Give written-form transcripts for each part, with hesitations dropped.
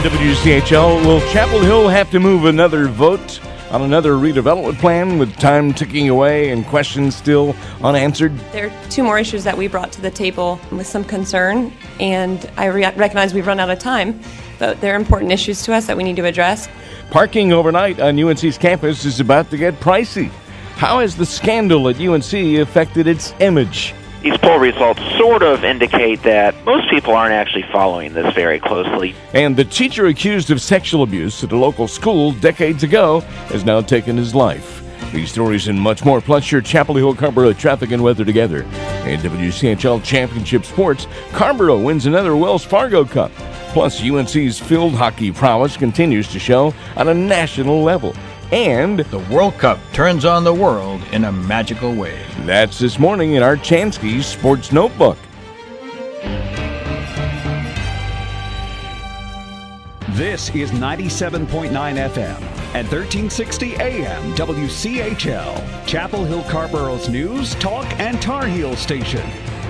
WCHL. Will Chapel Hill have to move another vote on another redevelopment plan with time ticking away and questions still unanswered? There are two more issues that we brought to the table with some concern, and I recognize we've run out of time, but they're important issues to us that we need to address. Parking overnight on UNC's campus is about to get pricey. How has the scandal at UNC affected its image? These poll results sort of indicate that most people aren't actually following this very closely. And the teacher accused of sexual abuse at a local school decades ago has now taken his life. These stories and much more, plus your Chapel Hill Carrboro traffic and weather together. In WCHL Championship Sports, Carrboro wins another Wells Fargo Cup. Plus, UNC's field hockey prowess continues to show on a national level. And the World Cup turns on the world in a magical way. That's this morning in our Chansky Sports Notebook. This is 97.9 FM and 1360 AM WCHL, Chapel Hill Carrboro's news, talk, and Tar Heel station.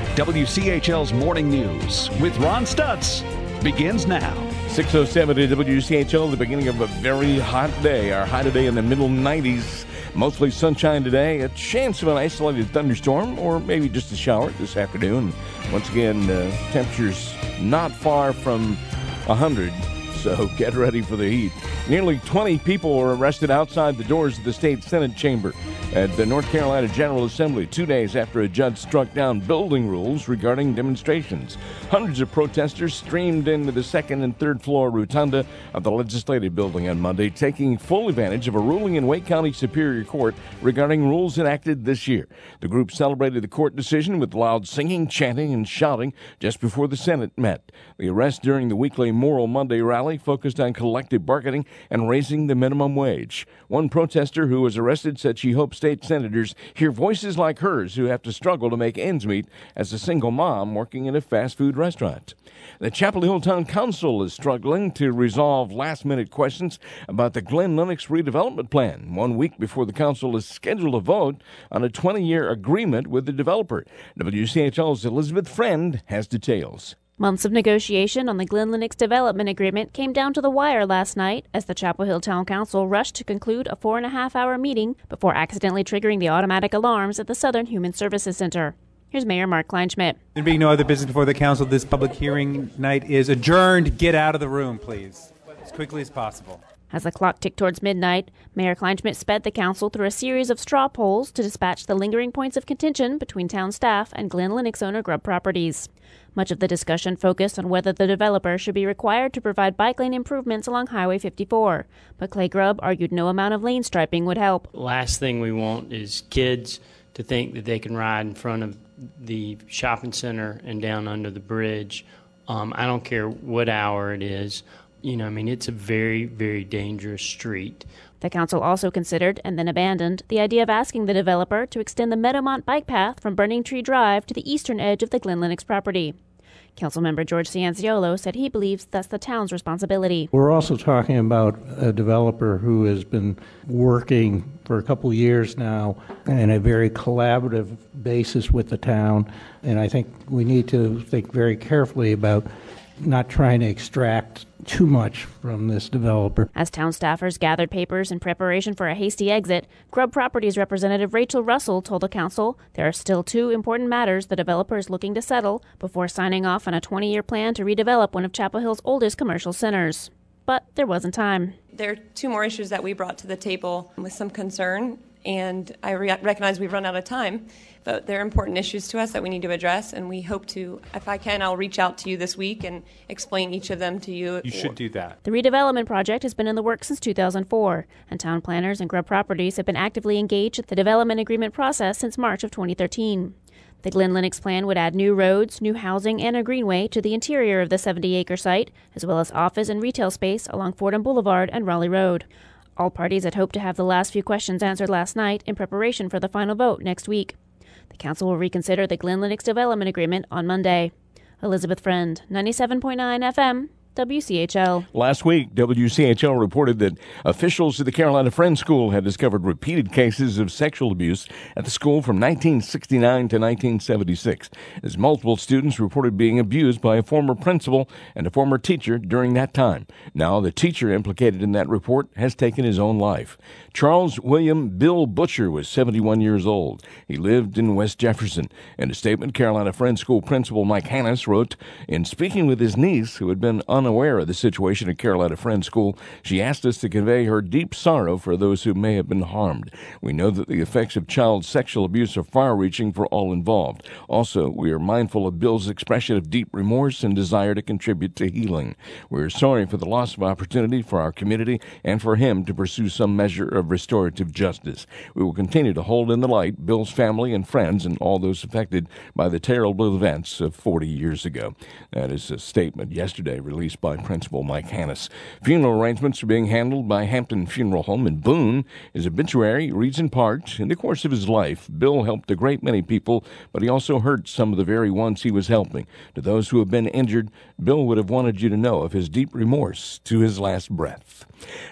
WCHL's Morning News with Ron Stutz begins now. 6:07 at WCHL, the beginning of a very hot day. Our high today in the middle 90s. Mostly sunshine today. A chance of an isolated thunderstorm or maybe just a shower this afternoon. Once again, temperatures not far from 100, so get ready for the heat. Nearly 20 people were arrested outside the doors of the state Senate chamber at the North Carolina General Assembly 2 days after a judge struck down building rules regarding demonstrations. Hundreds of protesters streamed into the second and third floor rotunda of the legislative building on Monday, taking full advantage of a ruling in Wake County Superior Court regarding rules enacted this year. The group celebrated the court decision with loud singing, chanting, and shouting just before the Senate met. The arrest during the weekly Moral Monday rally focused on collective bargaining and raising the minimum wage. One protester who was arrested said she hopes state senators hear voices like hers who have to struggle to make ends meet as a single mom working in a fast food restaurant. The Chapel Hill Town Council is struggling to resolve last-minute questions about the Glen Lennox redevelopment plan 1 week before the council is scheduled to vote on a 20-year agreement with the developer. WCHL's Elizabeth Friend has details. Months of negotiation on the Glen Lennox development agreement came down to the wire last night as the Chapel Hill Town Council rushed to conclude a 4.5-hour meeting before accidentally triggering the automatic alarms at the Southern Human Services Center. Here's Mayor Mark Kleinschmidt. There being no other business before the council, this public hearing night is adjourned. Get out of the room, please, as quickly as possible. As the clock ticked towards midnight, Mayor Kleinschmidt sped the council through a series of straw polls to dispatch the lingering points of contention between town staff and Glen Lennox owner Grubb Properties. Much of the discussion focused on whether the developer should be required to provide bike lane improvements along Highway 54, but Clay Grubb argued no amount of lane striping would help. Last thing we want is kids to think that they can ride in front of the shopping center and down under the bridge. I don't care what hour it is. It's a very, very dangerous street. The council also considered, and then abandoned, the idea of asking the developer to extend the Meadowmont bike path from Burning Tree Drive to the eastern edge of the Glen Lennox property. Councilmember George Cianciolo said he believes that's the town's responsibility. We're also talking about a developer who has been working for a couple years now in a very collaborative basis with the town, and I think we need to think very carefully about not trying to extract too much from this developer. As town staffers gathered papers in preparation for a hasty exit, Grubb Properties representative Rachel Russell told the council there are still two important matters the developer is looking to settle before signing off on a 20-year plan to redevelop one of Chapel Hill's oldest commercial centers. But there wasn't time. There are two more issues that we brought to the table with some concern, and I recognize we've run out of time, but they're important issues to us that we need to address, and we hope to, if I can, I'll reach out to you this week and explain each of them to you. You should do that. The redevelopment project has been in the works since 2004, and town planners and Grubb Properties have been actively engaged at the development agreement process since March of 2013. The Glen Lennox plan would add new roads, new housing, and a greenway to the interior of the 70-acre site, as well as office and retail space along Fordham Boulevard and Raleigh Road. All parties had hoped to have the last few questions answered last night in preparation for the final vote next week. The council will reconsider the Glen Lennox development agreement on Monday. Elizabeth Friend, 97.9 FM, WCHL. Last week, WCHL reported that officials at the Carolina Friends School had discovered repeated cases of sexual abuse at the school from 1969 to 1976, as multiple students reported being abused by a former principal and a former teacher during that time. Now, the teacher implicated in that report has taken his own life. Charles William Bill Butcher was 71 years old. He lived in West Jefferson. In a statement, Carolina Friends School principal Mike Hannes wrote, "In speaking with his niece, who had been unaware of the situation at Carolina Friends School, she asked us to convey her deep sorrow for those who may have been harmed. We know that the effects of child sexual abuse are far-reaching for all involved. Also, we are mindful of Bill's expression of deep remorse and desire to contribute to healing. We are sorry for the loss of opportunity for our community and for him to pursue some measure of restorative justice. We will continue to hold in the light Bill's family and friends and all those affected by the terrible events of 40 years ago." That is a statement yesterday released by Principal Mike Hannes. Funeral arrangements are being handled by Hampton Funeral Home in Boone. His obituary reads in part, "In the course of his life, Bill helped a great many people, but he also hurt some of the very ones he was helping. To those who have been injured, Bill would have wanted you to know of his deep remorse to his last breath."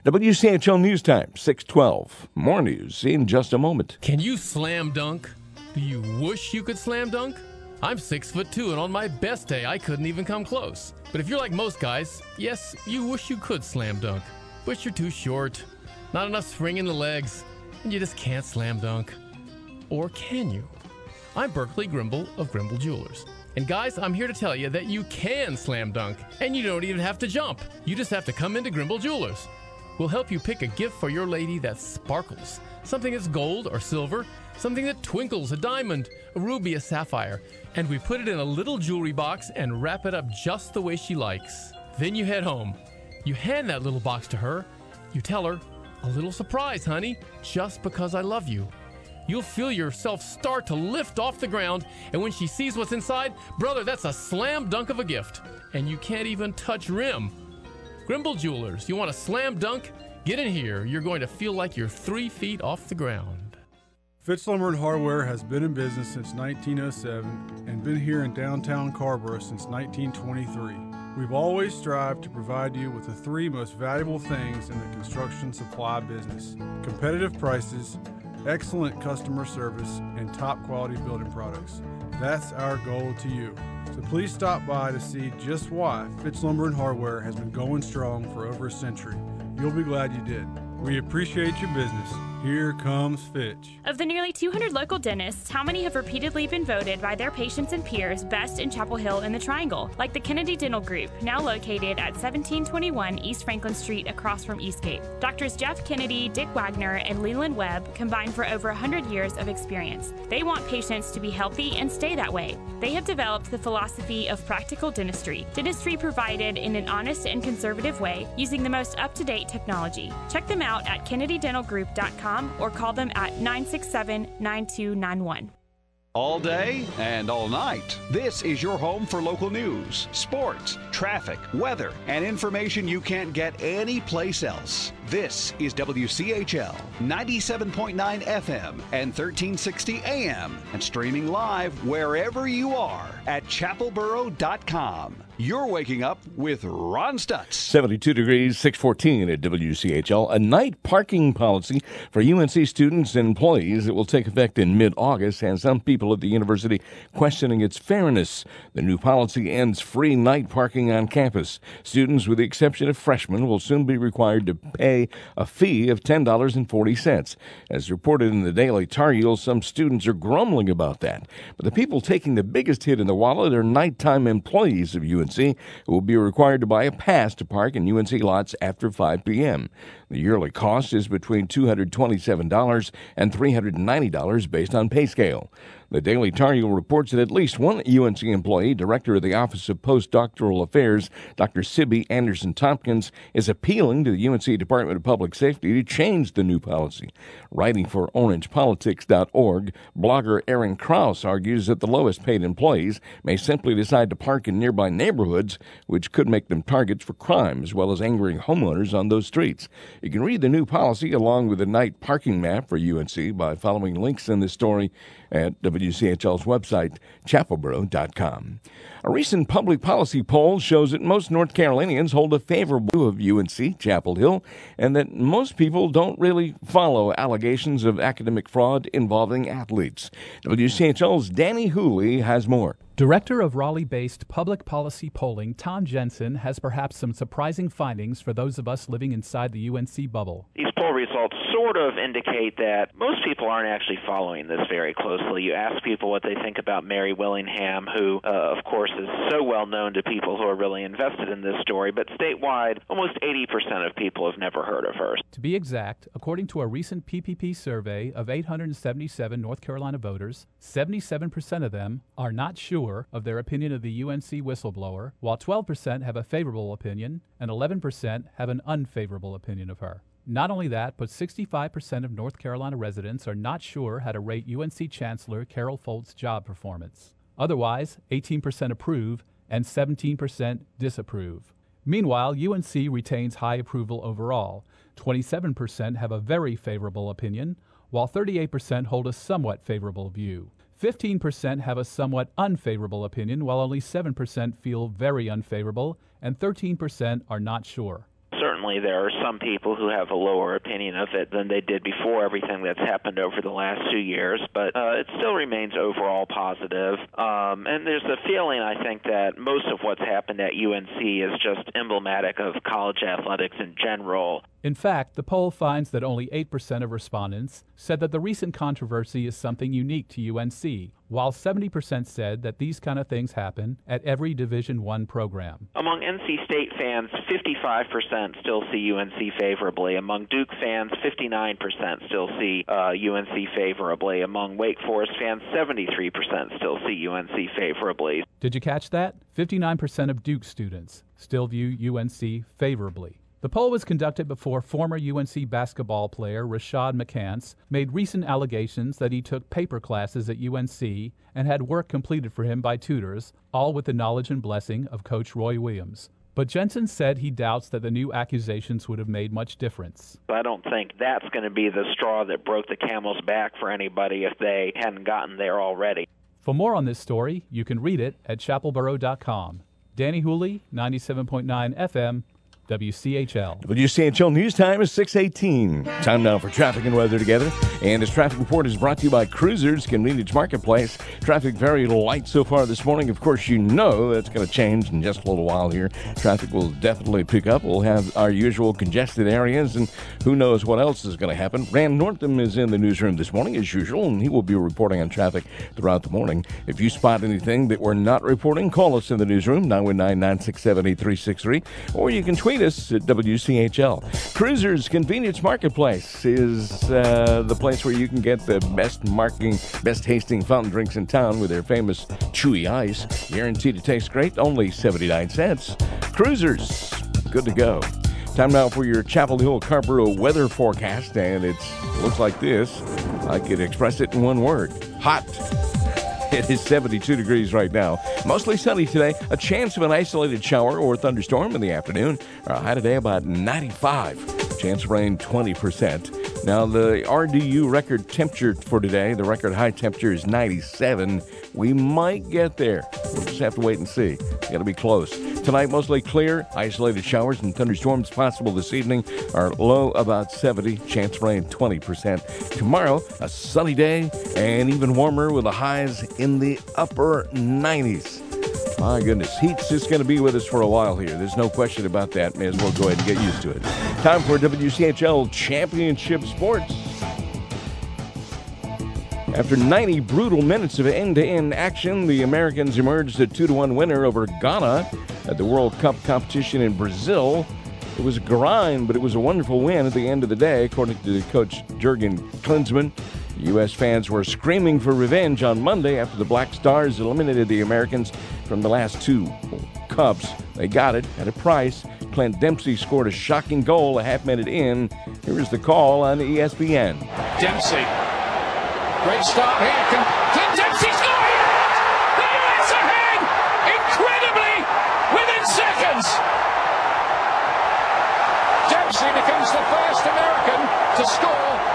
WCHL News Time, 6:12. More news in just a moment. Can you slam dunk? Do you wish you could slam dunk? I'm 6'2", and on my best day, I couldn't even come close. But if you're like most guys, yes, you wish you could slam dunk. Wish you're too short, not enough spring in the legs, and you just can't slam dunk. Or can you? I'm Berkeley Grimble of Grimble Jewelers. And guys, I'm here to tell you that you can slam dunk, and you don't even have to jump. You just have to come into Grimble Jewelers. We'll help you pick a gift for your lady that sparkles. Something that's gold or silver, something that twinkles, a diamond, a ruby, a sapphire. And we put it in a little jewelry box and wrap it up just the way she likes. Then you head home. You hand that little box to her. You tell her, "A little surprise, honey, just because I love you." You'll feel yourself start to lift off the ground, and when she sees what's inside, brother, that's a slam dunk of a gift. And you can't even touch rim. Grimble Jewelers, you want a slam dunk? Get in here. You're going to feel like you're 3 feet off the ground. Fitz Lumber & Hardware has been in business since 1907 and been here in downtown Carrboro since 1923. We've always strived to provide you with the 3 most valuable things in the construction supply business: competitive prices, excellent customer service, and top quality building products. That's our goal to you. So please stop by to see just why Fitz Lumber & Hardware has been going strong for over a century. You'll be glad you did. We appreciate your business. Here comes Fitch. Of the nearly 200 local dentists, how many have repeatedly been voted by their patients and peers best in Chapel Hill and the Triangle? Like the Kennedy Dental Group, now located at 1721 East Franklin Street across from Eastgate. Doctors Jeff Kennedy, Dick Wagner, and Leland Webb combine for over 100 years of experience. They want patients to be healthy and stay that way. They have developed the philosophy of practical dentistry provided in an honest and conservative way using the most up-to-date technology. Check them out at kennedydentalgroup.com or call them at 967-9291. All day and all night. This is your home for local news, sports, traffic, weather, and information you can't get anyplace else. This is WCHL 97.9 FM and 1360 AM and streaming live wherever you are at chapelboro.com. You're waking up with Ron Stutz. 72 degrees, 614 at WCHL. A night parking policy for UNC students and employees that will take effect in mid-August has some people at the university questioning its fairness. The new policy ends free night parking on campus. Students, with the exception of freshmen, will soon be required to pay a fee of $10.40. As reported in the Daily Tar Heel, some students are grumbling about that. But the people taking the biggest hit in the wallet are nighttime employees of UNC who will be required to buy a pass to park in UNC lots after 5 p.m. The yearly cost is between $227 and $390 based on pay scale. The Daily Tar Heel reports that at least one UNC employee, director of the Office of Postdoctoral Affairs, Dr. Sibby Anderson-Tompkins, is appealing to the UNC Department of Public Safety to change the new policy. Writing for orangepolitics.org, blogger Aaron Krause argues that the lowest paid employees may simply decide to park in nearby neighborhoods, which could make them targets for crime, as well as angering homeowners on those streets. You can read the new policy along with the night parking map for UNC by following links in this story at WCHL.com. WCHL's website, chapelboro.com. A recent public policy poll shows that most North Carolinians hold a favorable view of UNC Chapel Hill and that most people don't really follow allegations of academic fraud involving athletes. WCHL's Danny Hooley has more. Director of Raleigh-based public policy polling, Tom Jensen, has perhaps some surprising findings for those of us living inside the UNC bubble. These poll results sort of indicate that most people aren't actually following this very closely. You ask people what they think about Mary Willingham, who, of course, is so well known to people who are really invested in this story, but statewide, almost 80% of people have never heard of her. To be exact, according to a recent PPP survey of 877 North Carolina voters, 77% of them are not sure of their opinion of the UNC whistleblower, while 12% have a favorable opinion and 11% have an unfavorable opinion of her. Not only that, but 65% of North Carolina residents are not sure how to rate UNC Chancellor Carol Folt's job performance. Otherwise, 18% approve and 17% disapprove. Meanwhile, UNC retains high approval overall. 27% have a very favorable opinion, while 38% hold a somewhat favorable view. 15% have a somewhat unfavorable opinion, while only 7% feel very unfavorable, and 13% are not sure. Certainly there are some people who have a lower opinion of it than they did before everything that's happened over the last 2 years, but it still remains overall positive. And there's a feeling, I think, that most of what's happened at UNC is just emblematic of college athletics in general. In fact, the poll finds that only 8% of respondents said that the recent controversy is something unique to UNC, while 70% said that these kind of things happen at every Division I program. Among NC State fans, 55% still see UNC favorably. Among Duke fans, 59% still see UNC favorably. Among Wake Forest fans, 73% still see UNC favorably. Did you catch that? 59% of Duke students still view UNC favorably. The poll was conducted before former UNC basketball player Rashad McCants made recent allegations that he took paper classes at UNC and had work completed for him by tutors, all with the knowledge and blessing of Coach Roy Williams. But Jensen said he doubts that the new accusations would have made much difference. I don't think that's going to be the straw that broke the camel's back for anybody if they hadn't gotten there already. For more on this story, you can read it at chapelboro.com. Danny Hooley, 97.9 FM, WCHL. WCHL News Time is 6:18. Time now for traffic and weather together. And this traffic report is brought to you by Cruisers Convenience Marketplace. Traffic very light so far this morning. Of course, you know that's going to change in just a little while here. Traffic will definitely pick up. We'll have our usual congested areas, and who knows what else is going to happen. Rand Northam is in the newsroom this morning, as usual, and he will be reporting on traffic throughout the morning. If you spot anything that we're not reporting, call us in the newsroom, 919-967-8363, or you can tweet us at WCHL. Cruisers Convenience Marketplace is the place where you can get the best tasting fountain drinks in town with their famous chewy ice. Guaranteed to taste great, only 79 cents. Cruisers, good to go. Time now for your Chapel Hill Carrboro weather forecast, and it looks like this. I could express it in one word: hot. It is 72 degrees right now. Mostly sunny today. A chance of an isolated shower or thunderstorm in the afternoon. Our high today about 95. Chance of rain 20%. Now the RDU record temperature for today, the record high temperature is 97. We might get there. We'll just have to wait and see. Got to be close. Tonight, mostly clear. Isolated showers and thunderstorms possible this evening. Our low about 70. Chance of rain 20%. Tomorrow, a sunny day and even warmer with the highs in the upper 90s. My goodness, heat's just going to be with us for a while here. There's no question about that. May as well go ahead and get used to it. Time for WCHL Championship Sports. After 90 brutal minutes of end-to-end action, the Americans emerged a 2-1 winner over Ghana at the World Cup competition in Brazil. It was a grind, but it was a wonderful win at the end of the day, according to Coach Jurgen Klinsmann. U.S. fans were screaming for revenge on Monday after the Black Stars eliminated the Americans from the last two Cups. They got it at a price. Clint Dempsey scored a shocking goal a half minute in. Here is the call on ESPN. Dempsey. Great start here. Clint Dempsey scoring it! The U.S. ahead! Incredibly! Within seconds! Dempsey becomes the first American to score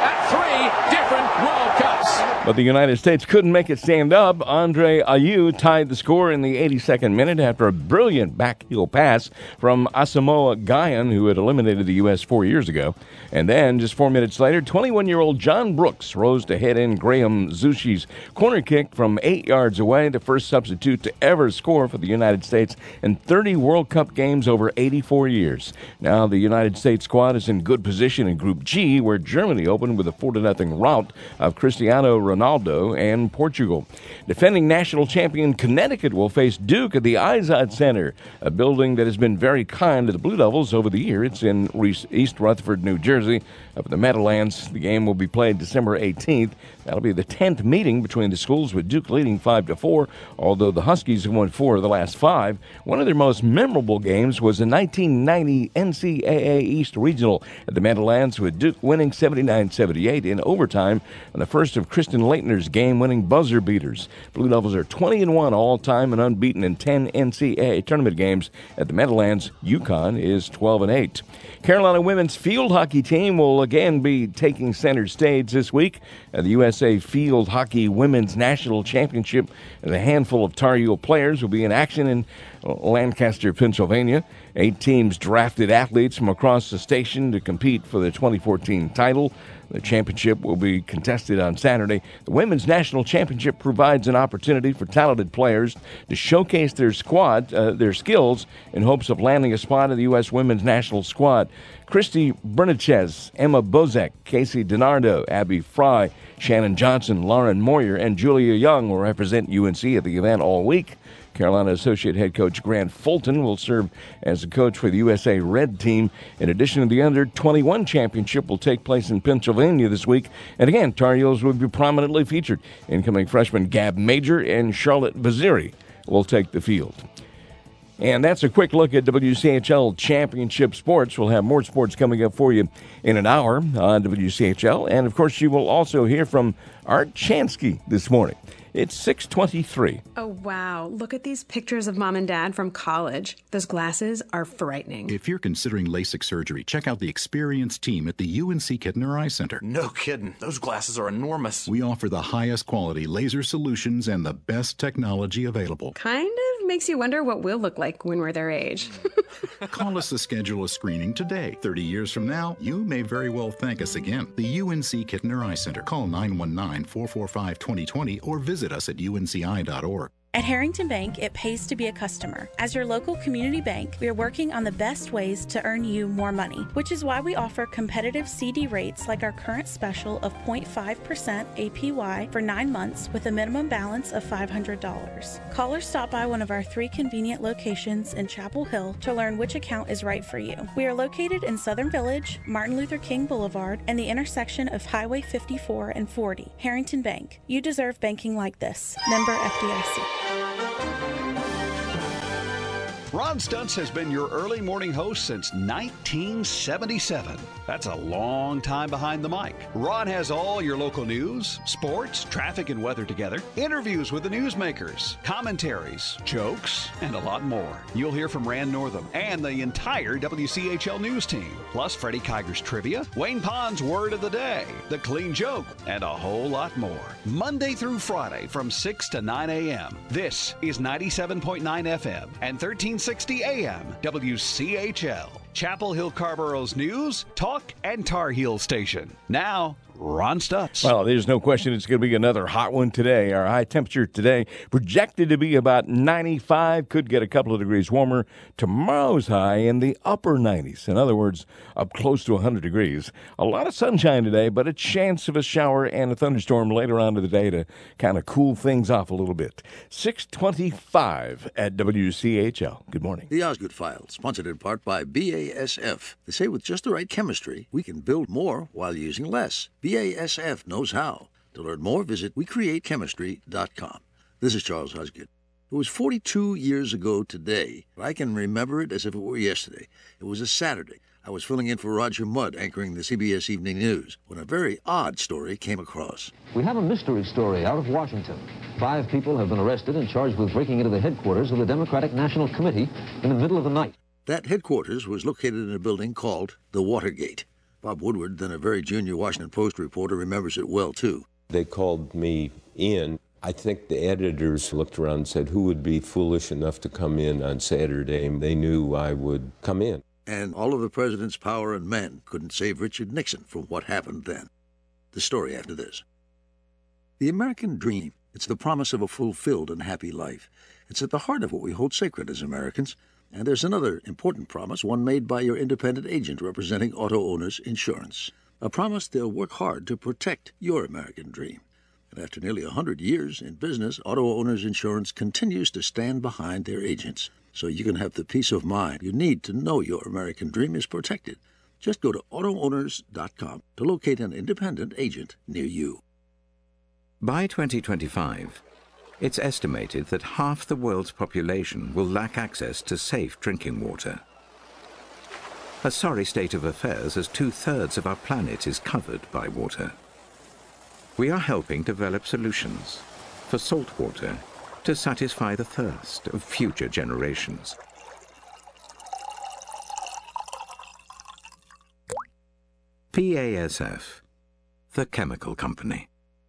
at 3 different World Cups. But the United States couldn't make it stand up. Andre Ayew tied the score in the 82nd minute after a brilliant backheel pass from Asamoah Gyan, who had eliminated the U.S. 4 years ago. And then, just 4 minutes later, 21-year-old John Brooks rose to head in Graham Zushi's corner kick from 8 yards away, the first substitute to ever score for the United States in 30 World Cup games over 84 years. Now the United States squad is in good position in Group G, where Germany opened with a 4-0 rout of Cristiano Ronaldo and Portugal. Defending national champion Connecticut will face Duke at the Izod Center, a building that has been very kind to the Blue Devils over the year. It's in East Rutherford, New Jersey, up in the Meadowlands. The game will be played December 18th. That'll be the 10th meeting between the schools, with Duke leading 5-4, although the Huskies have won 4 of the last 5. One of their most memorable games was the 1990 NCAA East Regional at the Meadowlands, with Duke winning 79-78 in overtime on the first of Kristen Leitner's game-winning buzzer beaters. Blue Devils are 20-1 all-time and unbeaten in 10 NCAA tournament games at the Meadowlands. UConn is 12-8. Carolina women's field hockey team will again be taking center stage this week at the USA Field Hockey Women's National Championship, and a handful of Tar Heel players will be in action in Lancaster, Pennsylvania. 8 teams drafted athletes from across the station to compete for the 2014 title. The championship will be contested on Saturday. The Women's National Championship provides an opportunity for talented players to showcase their skills in hopes of landing a spot in the U.S. Women's National Squad. Christy Bernichez, Emma Bozek, Casey DiNardo, Abby Fry, Shannon Johnson, Lauren Moyer, and Julia Young will represent UNC at the event all week. Carolina Associate Head Coach Grant Fulton will serve as the coach for the USA Red Team. In addition, the Under-21 Championship will take place in Pennsylvania this week. And again, Tar Heels will be prominently featured. Incoming freshmen Gab Major and Charlotte Vaziri will take the field. And that's a quick look at WCHL Championship Sports. We'll have more sports coming up for you in an hour on WCHL. And, of course, you will also hear from Art Chansky this morning. It's 6:23. Oh, wow. Look at these pictures of Mom and Dad from college. Those glasses are frightening. If you're considering LASIK surgery, check out the experienced team at the UNC Kittner Eye Center. No kidding. Those glasses are enormous. We offer the highest quality laser solutions and the best technology available. Kind of makes you wonder what we'll look like when we're their age. Call us to schedule a screening today. 30 years from now, you may very well thank us again. The UNC Kittner Eye Center. Call 919-445-2020 or visit us at unci.org. At Harrington Bank, it pays to be a customer. As your local community bank, we are working on the best ways to earn you more money, which is why we offer competitive CD rates like our current special of 0.5% APY for 9 months with a minimum balance of $500. Call or stop by one of our 3 convenient locations in Chapel Hill to learn which account is right for you. We are located in Southern Village, Martin Luther King Boulevard, and the intersection of Highway 54 and 40. Harrington Bank. You deserve banking like this. Member FDIC. Ron Stuntz has been your early morning host since 1977. That's a long time behind the mic. Ron has all your local news, sports, traffic, and weather together, interviews with the newsmakers, commentaries, jokes, and a lot more. You'll hear from Rand Northam and the entire WCHL news team, plus Freddie Kiger's trivia, Wayne Pond's word of the day, the clean joke, and a whole lot more. Monday through Friday from 6 to 9 a.m. This is 97.9 FM and 1360 AM WCHL, Chapel Hill Carborough's news, talk, and Tar Heel station. Now, Ron Stuntz. Well, there's no question it's going to be another hot one today. Our high temperature today projected to be about 95, could get a couple of degrees warmer. Tomorrow's high in the upper 90s. In other words, up close to 100 degrees. A lot of sunshine today, but a chance of a shower and a thunderstorm later on in the day to kind of cool things off a little bit. 6:25 at WCHL. Good morning. The Osgood File, sponsored in part by BASF. They say with just the right chemistry, we can build more while using less. BASF knows how. To learn more, visit WeCreateChemistry.com. This is Charles Osgood. It was 42 years ago today, but I can remember it as if it were yesterday. It was a Saturday. I was filling in for Roger Mudd, anchoring the CBS Evening News, when a very odd story came across. We have a mystery story out of Washington. 5 people have been arrested and charged with breaking into the headquarters of the Democratic National Committee in the middle of the night. That headquarters was located in a building called the Watergate. Bob Woodward, then a very junior Washington Post reporter, remembers it well, too. They called me in. I think the editors looked around and said, who would be foolish enough to come in on Saturday? And they knew I would come in. And all of the president's power and men couldn't save Richard Nixon from what happened then. The story after this. The American dream, it's the promise of a fulfilled and happy life. It's at the heart of what we hold sacred as Americans. And there's another important promise, one made by your independent agent representing Auto Owners Insurance. A promise they'll work hard to protect your American dream. And after nearly 100 years in business, Auto Owners Insurance continues to stand behind their agents, so you can have the peace of mind you need to know your American dream is protected. Just go to AutoOwners.com to locate an independent agent near you. By 2025, it's estimated that half the world's population will lack access to safe drinking water. A sorry state of affairs, as 2/3 of our planet is covered by water. We are helping develop solutions for salt water to satisfy the thirst of future generations. BASF, the chemical company.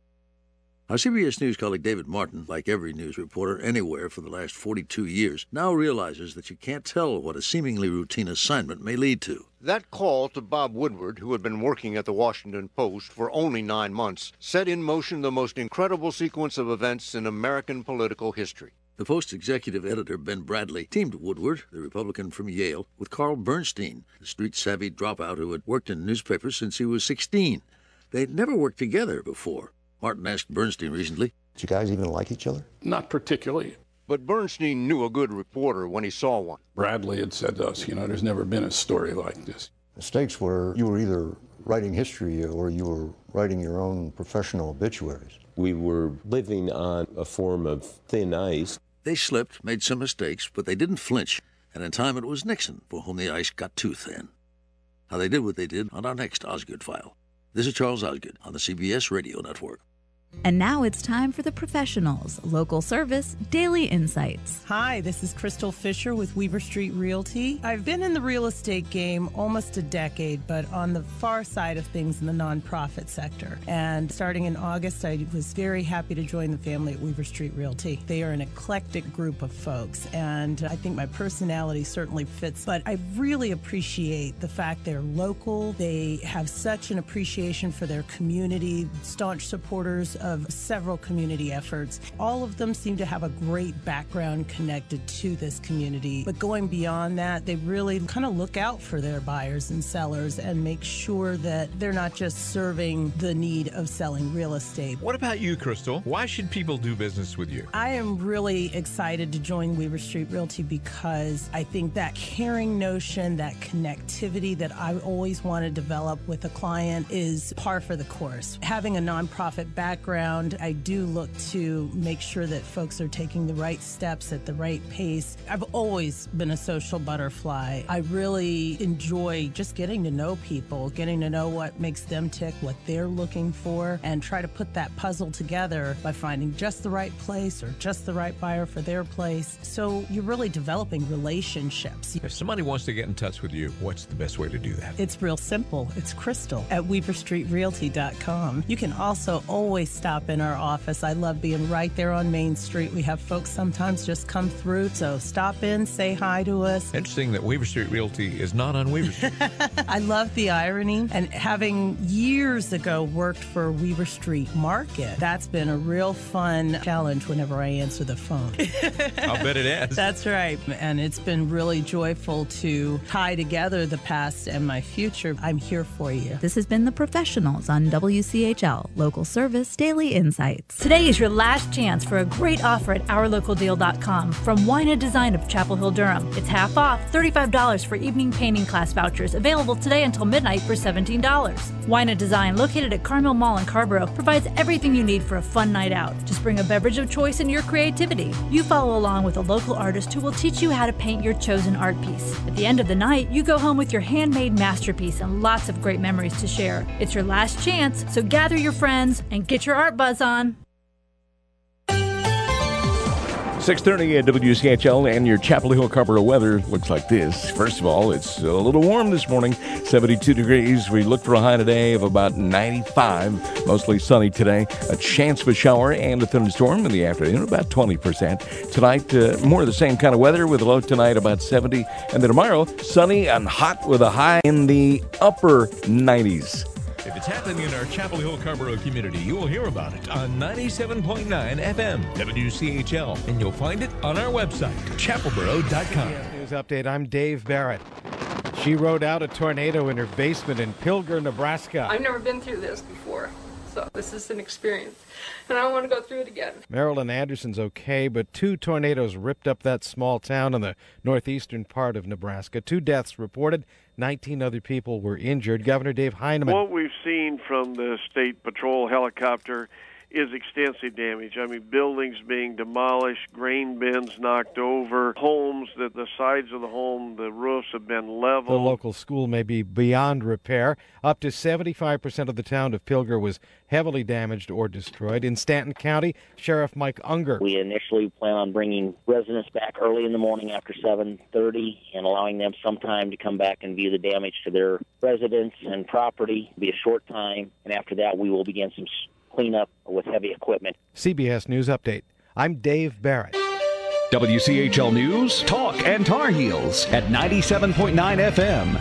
Our CBS News colleague David Martin, like every news reporter anywhere for the last 42 years, now realizes that you can't tell what a seemingly routine assignment may lead to. That call to Bob Woodward, who had been working at the Washington Post for only 9 months, set in motion the most incredible sequence of events in American political history. The Post's executive editor, Ben Bradley, teamed Woodward, the Republican from Yale, with Carl Bernstein, the street-savvy dropout who had worked in newspapers since he was 16. They'd never worked together before. Martin asked Bernstein recently, "Did you guys even like each other?" Not particularly. But Bernstein knew a good reporter when he saw one. Bradley had said to us, there's never been a story like this. The stakes were you were either writing history or you were writing your own professional obituaries. We were living on a form of thin ice. They slipped, made some mistakes, but they didn't flinch. And in time it was Nixon for whom the ice got too thin. How they did what they did on our next Osgood File. This is Charles Osgood on the CBS Radio Network. And now it's time for the professionals. Local service, daily insights. Hi, this is Crystal Fisher with Weaver Street Realty. I've been in the real estate game almost a decade, but on the far side of things in the nonprofit sector. And starting in August, I was very happy to join the family at Weaver Street Realty. They are an eclectic group of folks, and I think my personality certainly fits. But I really appreciate the fact they're local. They have such an appreciation for their community, staunch supporters of several community efforts. All of them seem to have a great background connected to this community. But going beyond that, they really kind of look out for their buyers and sellers and make sure that they're not just serving the need of selling real estate. What about you, Crystal? Why should people do business with you? I am really excited to join Weaver Street Realty because I think that caring notion, that connectivity that I always want to develop with a client is par for the course. Having a nonprofit background, I do look to make sure that folks are taking the right steps at the right pace. I've always been a social butterfly. I really enjoy just getting to know people, getting to know what makes them tick, what they're looking for, and try to put that puzzle together by finding just the right place or just the right buyer for their place. So you're really developing relationships. If somebody wants to get in touch with you, what's the best way to do that? It's real simple. It's Crystal at WeaverStreetRealty.com. You can also always stop in our office. I love being right there on Main Street. We have folks sometimes just come through, so stop in, say hi to us. Interesting that Weaver Street Realty is not on Weaver Street. I love the irony, and having years ago worked for Weaver Street Market, that's been a real fun challenge whenever I answer the phone. I'll bet it has. That's right, and it's been really joyful to tie together the past and my future. I'm here for you. This has been The Professionals on WCHL, local service, daily insights. Today is your last chance for a great offer at OurLocalDeal.com from Wina Design of Chapel Hill, Durham. It's half off, $35 for evening painting class vouchers, available today until midnight for $17. Wina Design, located at Carmel Mall in Carborough, provides everything you need for a fun night out. Just bring a beverage of choice and your creativity. You follow along with a local artist who will teach you how to paint your chosen art piece. At the end of the night, you go home with your handmade masterpiece and lots of great memories to share. It's your last chance, so gather your friends and get your art buzz on. 6:30 at WCHL, and your Chapel Hill Carpenter weather looks like this. First of all, it's a little warm this morning, 72 degrees. We look for a high today of about 95, mostly sunny today. A chance of a shower and a thunderstorm in the afternoon, about 20%. Tonight, more of the same kind of weather with a low tonight about 70. And then tomorrow, sunny and hot with a high in the upper 90s. If it's happening in our Chapel Hill Carrboro community, you will hear about it on 97.9 FM WCHL, and you'll find it on our website, chapelboro.com. News update. I'm Dave Barrett. She rode out a tornado in her basement in Pilger, Nebraska. I've never been through this before, so this is an experience, and I don't want to go through it again. Marilyn Anderson's okay, but 2 tornadoes ripped up that small town in the northeastern part of Nebraska. 2 deaths reported. 19 other people were injured. Governor Dave Heinemann. What we've seen from the state patrol helicopter is extensive damage. I mean, buildings being demolished, grain bins knocked over, homes that the sides of the home, the roofs have been leveled. The local school may be beyond repair. Up to 75% of the town of Pilger was heavily damaged or destroyed. In Stanton County, Sheriff Mike Unger. We initially plan on bringing residents back early in the morning after 7:30 and allowing them some time to come back and view the damage to their residence and property. It'll be a short time, and after that we will begin some cleanup with heavy equipment. CBS News Update. I'm Dave Barrett. WCHL News, Talk, and Tar Heels at 97.9 FM,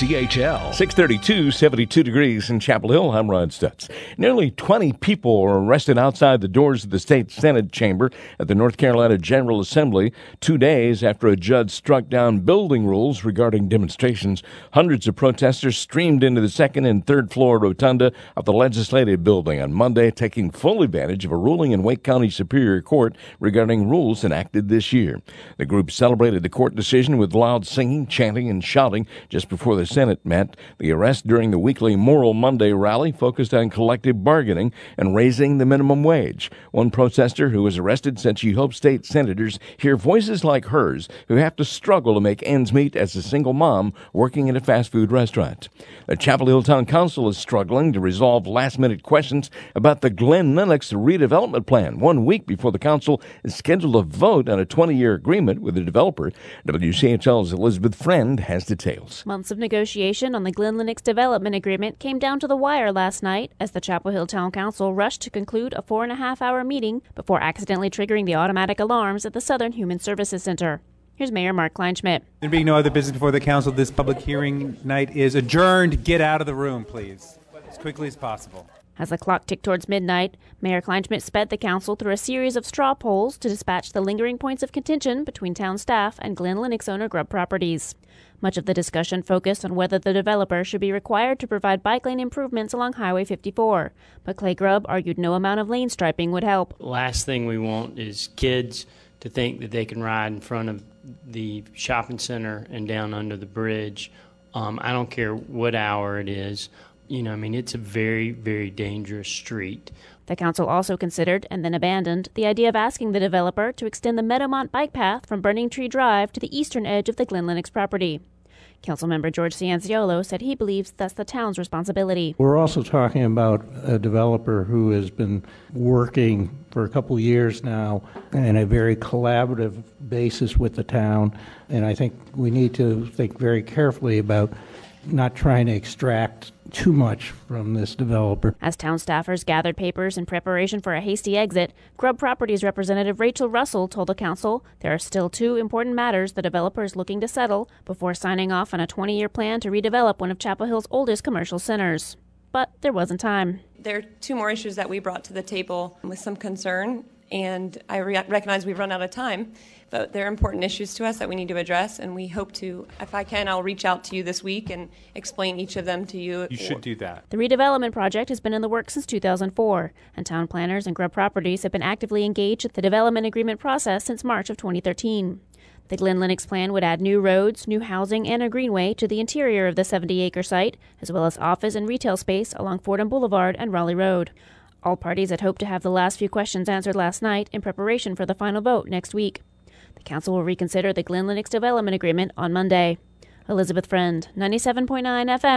WCHL. 6:32, 72 degrees in Chapel Hill. I'm Rod Stutz. Nearly 20 people were arrested outside the doors of the state Senate chamber at the North Carolina General Assembly 2 days after a judge struck down building rules regarding demonstrations. Hundreds of protesters streamed into the second and third floor rotunda of the legislative building on Monday, taking full advantage of a ruling in Wake County Superior Court regarding rules enacted this year. The group celebrated the court decision with loud singing, chanting, and shouting just before the Senate met. The arrest during the weekly Moral Monday rally focused on collective bargaining and raising the minimum wage. One protester who was arrested said she hopes state senators hear voices like hers who have to struggle to make ends meet as a single mom working at a fast food restaurant. The Chapel Hill Town Council is struggling to resolve last-minute questions about the Glen Lennox redevelopment plan 1 week before the council is scheduled to vote on a 20-year agreement with the developer. WCHL's Elizabeth Friend has details. Months of negotiation on the Glen Lennox development agreement came down to the wire last night as the Chapel Hill Town Council rushed to conclude a 4.5-hour meeting before accidentally triggering the automatic alarms at the Southern Human Services Center. Here's Mayor Mark Kleinschmidt. There being no other business before the council, this public hearing night is adjourned. Get out of the room, please, as quickly as possible. As the clock ticked towards midnight, Mayor Kleinschmidt sped the council through a series of straw polls to dispatch the lingering points of contention between town staff and Glen Lennox owner Grubb Properties. Much of the discussion focused on whether the developer should be required to provide bike lane improvements along Highway 54, but Clay Grubb argued no amount of lane striping would help. Last thing we want is kids to think that they can ride in front of the shopping center and down under the bridge. I don't care what hour it is. It's a very, very dangerous street. The council also considered, and then abandoned, the idea of asking the developer to extend the Meadowmont bike path from Burning Tree Drive to the eastern edge of the Glen Lennox property. Councilmember George Cianciolo said he believes that's the town's responsibility. We're also talking about a developer who has been working for a couple years now in a very collaborative basis with the town, and I think we need to think very carefully about not trying to extract too much from this developer. As town staffers gathered papers in preparation for a hasty exit, Grubb Properties representative Rachel Russell told the council there are still 2 important matters the developer is looking to settle before signing off on a 20-year plan to redevelop one of Chapel Hill's oldest commercial centers. But there wasn't time. There are 2 more issues that we brought to the table with some concern, and I recognize we've run out of time, but they're important issues to us that we need to address, and we hope to, if I can, I'll reach out to you this week and explain each of them to you. You should do that. The redevelopment project has been in the works since 2004, and town planners and Grubb Properties have been actively engaged at the development agreement process since March of 2013. The Glen Lennox plan would add new roads, new housing, and a greenway to the interior of the 70-acre site, as well as office and retail space along Fordham Boulevard and Raleigh Road. All parties had hoped to have the last few questions answered last night in preparation for the final vote next week. The council will reconsider the Glen Lennox development agreement on Monday. Elizabeth Friend, 97.9 FM,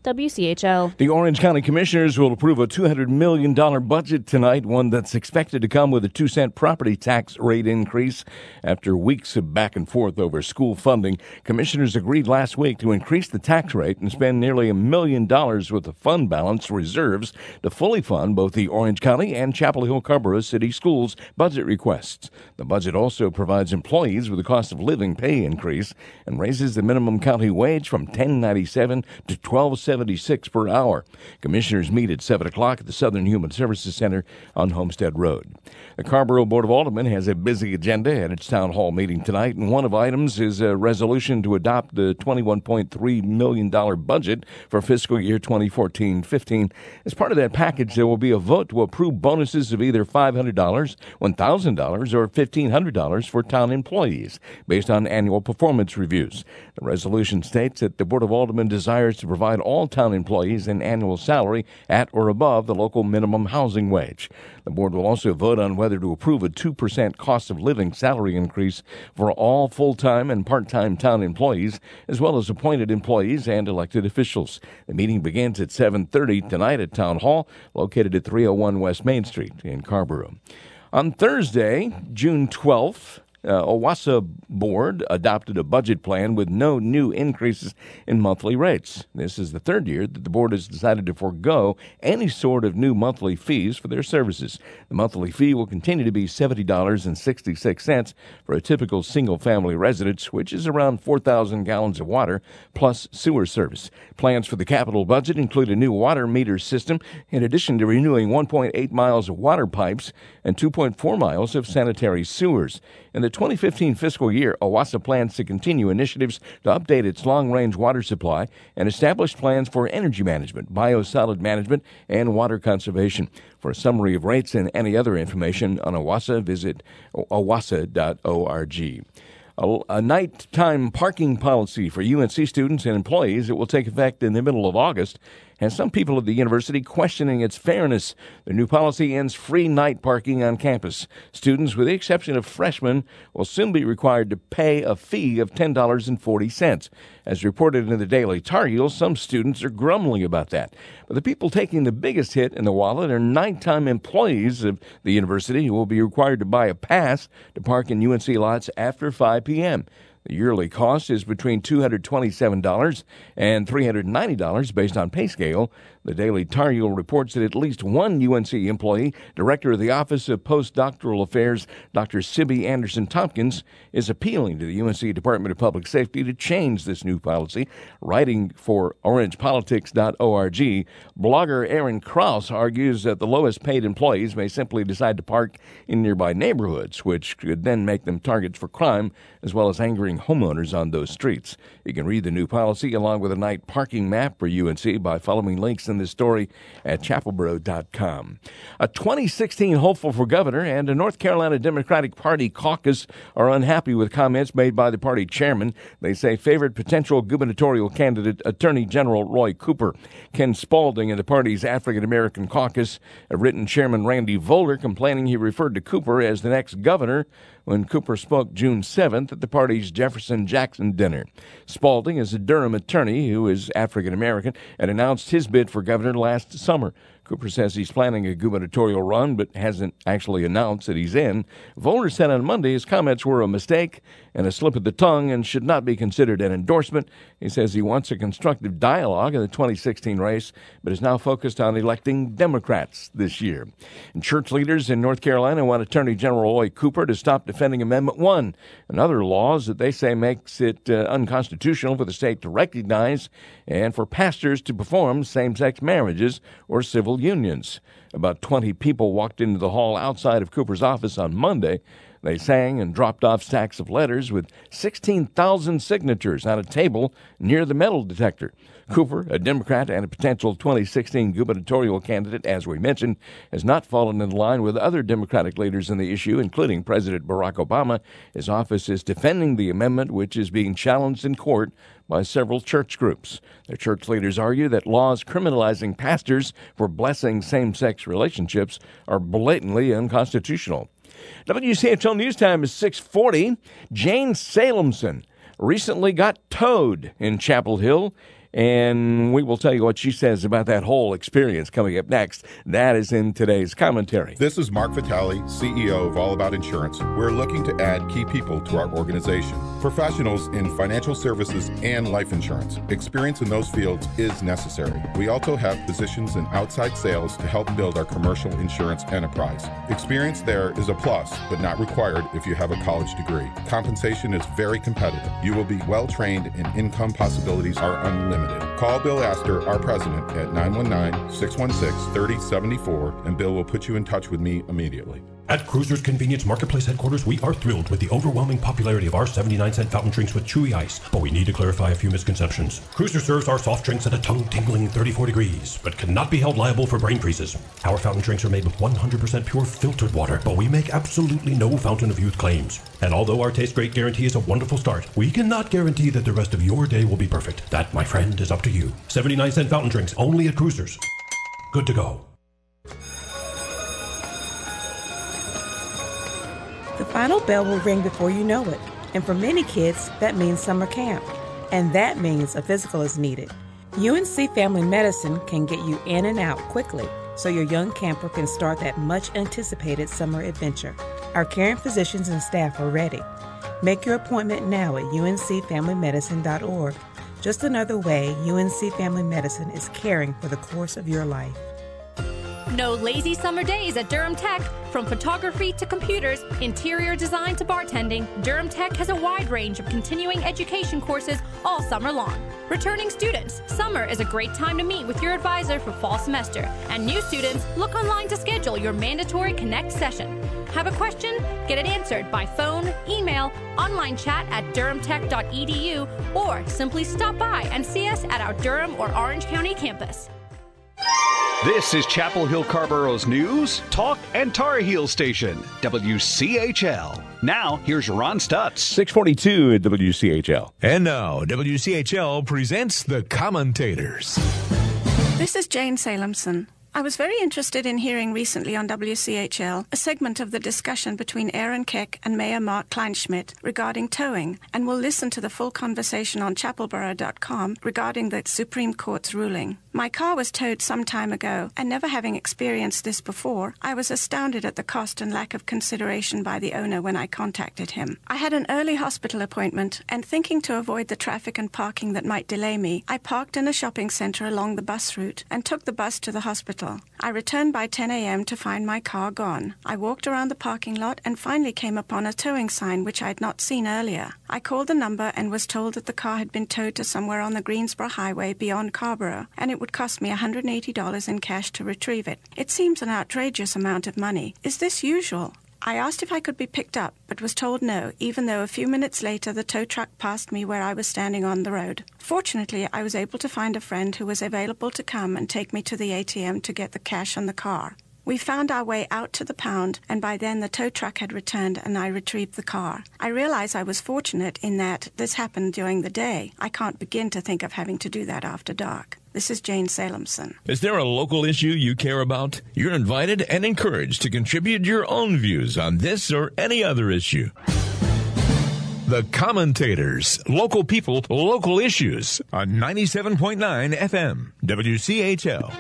WCHL. The Orange County Commissioners will approve a $200 million budget tonight, one that's expected to come with a 2-cent property tax rate increase. After weeks of back and forth over school funding, commissioners agreed last week to increase the tax rate and spend nearly $1 million worth of fund balance reserves to fully fund both the Orange County and Chapel Hill Carrboro City Schools budget requests. The budget also provides employees with a cost of living pay increase and raises the minimum county wage from $10.97 to $12.76 per hour. Commissioners meet at 7 o'clock at the Southern Human Services Center on Homestead Road. The Carrboro Board of Aldermen has a busy agenda at its town hall meeting tonight, and one of the items is a resolution to adopt the $21.3 million budget for fiscal year 2014-15. As part of that package, there will be a vote to approve bonuses of either $500, $1,000, or $1,500 for town employees based on annual performance reviews. The resolution states that the Board of Aldermen desires to provide all town employees an annual salary at or above the local minimum housing wage. The board will also vote on whether to approve a 2% cost of living salary increase for all full-time and part-time town employees, as well as appointed employees and elected officials. The meeting begins at 7:30 tonight at Town Hall, located at 301 West Main Street in Carrboro. On Thursday, June 12th, OWASA board adopted a budget plan with no new increases in monthly rates. This is the third year that the board has decided to forego any sort of new monthly fees for their services. The monthly fee will continue to be $70.66 for a typical single-family residence, which is around 4,000 gallons of water plus sewer service. Plans for the capital budget include a new water meter system, in addition to renewing 1.8 miles of water pipes and 2.4 miles of sanitary sewers. In the 2015 fiscal year, OWASA plans to continue initiatives to update its long-range water supply and establish plans for energy management, biosolid management, and water conservation. For a summary of rates and any other information on OWASA, visit owasa.org. A nighttime parking policy for UNC students and employees that will take effect in the middle of August has some people at the university questioning its fairness. The new policy ends free night parking on campus. Students, with the exception of freshmen, will soon be required to pay a fee of $10.40. As reported in the Daily Tar Heel, some students are grumbling about that. But the people taking the biggest hit in the wallet are nighttime employees of the university who will be required to buy a pass to park in UNC lots after 5 p.m. The yearly cost is between $227 and $390 based on pay scale. The Daily Tar Heel reports that at least one UNC employee, director of the Office of Postdoctoral Affairs, Dr. Sibby Anderson-Tompkins, is appealing to the UNC Department of Public Safety to change this new policy. Writing for orangepolitics.org, blogger Aaron Krause argues that the lowest paid employees may simply decide to park in nearby neighborhoods, which could then make them targets for crime, as well as angering homeowners on those streets. You can read the new policy along with a night parking map for UNC by following links in this story at chapelboro.com. A 2016 hopeful for governor and a North Carolina Democratic Party caucus are unhappy with comments made by the party chairman. They say favored potential gubernatorial candidate Attorney General Roy Cooper. Ken Spalding of the party's African American caucus have written Chairman Randy Volder complaining he referred to Cooper as the next governor when Cooper spoke June 7th at the party's Jefferson Jackson dinner. Spalding is a Durham attorney who is African American and announced his bid for governor last summer. Cooper says he's planning a gubernatorial run but hasn't actually announced that he's in. Volder said on Monday his comments were a mistake and a slip of the tongue and should not be considered an endorsement. He says he wants a constructive dialogue in the 2016 race, but is now focused on electing Democrats this year. And church leaders in North Carolina want Attorney General Roy Cooper to stop defending Amendment 1 and other laws that they say makes it unconstitutional for the state to recognize and for pastors to perform same-sex marriages or civil unions. About 20 people walked into the hall outside of Cooper's office on Monday. They sang and dropped off stacks of letters with 16,000 signatures on a table near the metal detector. Cooper, a Democrat and a potential 2016 gubernatorial candidate, as we mentioned, has not fallen in line with other Democratic leaders in the issue, including President Barack Obama. His office is defending the amendment, which is being challenged in court by several church groups. The church leaders argue that laws criminalizing pastors for blessing same-sex relationships are blatantly unconstitutional. WCHL News Time is 6:40. Jane Salemson recently got towed in Chapel Hill And we will tell you what she says about that whole experience coming up next. That is in today's commentary. This is Mark Vitale, CEO of All About Insurance. We're looking to add key people to our organization. Professionals in financial services and life insurance. Experience in those fields is necessary. We also have positions in outside sales to help build our commercial insurance enterprise. Experience there is a plus, but not required if you have a college degree. Compensation is very competitive. You will be well trained and income possibilities are unlimited. Call Bill Astor, our president, at 919-616-3074, and Bill will put you in touch with me immediately. At Cruiser's Convenience Marketplace headquarters, we are thrilled with the overwhelming popularity of our 79-cent fountain drinks with chewy ice, but we need to clarify a few misconceptions. Cruiser serves our soft drinks at a tongue-tingling 34 degrees, but cannot be held liable for brain freezes. Our fountain drinks are made with 100% pure filtered water, but we make absolutely no Fountain of Youth claims. And although our Taste Great guarantee is a wonderful start, we cannot guarantee that the rest of your day will be perfect. That, my friend, is up to you. 79-cent fountain drinks only at Cruisers. Good to go. The final bell will ring before you know it. And for many kids, that means summer camp. And that means a physical is needed. UNC Family Medicine can get you in and out quickly, so your young camper can start that much-anticipated summer adventure. Our caring physicians and staff are ready. Make your appointment now at uncfamilymedicine.org. Just another way UNC Family Medicine is caring for the course of your life. No lazy summer days at Durham Tech. From photography to computers, interior design to bartending, Durham Tech has a wide range of continuing education courses all summer long. Returning students, summer is a great time to meet with your advisor for fall semester. And new students, look online to schedule your mandatory Connect session. Have a question? Get it answered by phone, email, online chat at durhamtech.edu, or simply stop by and see us at our Durham or Orange County campus. This is Chapel Hill Carborough's news, talk, and Tar Heel station, WCHL. Now, here's Ron Stutz. 642 at WCHL. And now, WCHL presents The Commentators. This is Jane Salemson. I was very interested in hearing recently on WCHL a segment of the discussion between Aaron Keck and Mayor Mark Kleinschmidt regarding towing, and will listen to the full conversation on chapelborough.com regarding the Supreme Court's ruling. My car was towed some time ago, and never having experienced this before, I was astounded at the cost and lack of consideration by the owner when I contacted him. I had an early hospital appointment, and thinking to avoid the traffic and parking that might delay me, I parked in a shopping center along the bus route and took the bus to the hospital. I returned by 10 a.m. to find my car gone. I walked around the parking lot and finally came upon a towing sign which I had not seen earlier. I called the number and was told that the car had been towed to somewhere on the Greensboro Highway beyond Carrboro, and it would cost me $180 in cash to retrieve it. It seems an outrageous amount of money. Is this usual? I asked if I could be picked up, but was told no, even though a few minutes later the tow truck passed me where I was standing on the road. Fortunately, I was able to find a friend who was available to come and take me to the ATM to get the cash on the car. We found our way out to the pound, and by then the tow truck had returned and I retrieved the car. I realize I was fortunate in that this happened during the day. I can't begin to think of having to do that after dark. This is Jane Salemson. Is there a local issue you care about? You're invited and encouraged to contribute your own views on this or any other issue. The Commentators. Local people, local issues on 97.9 FM, WCHL.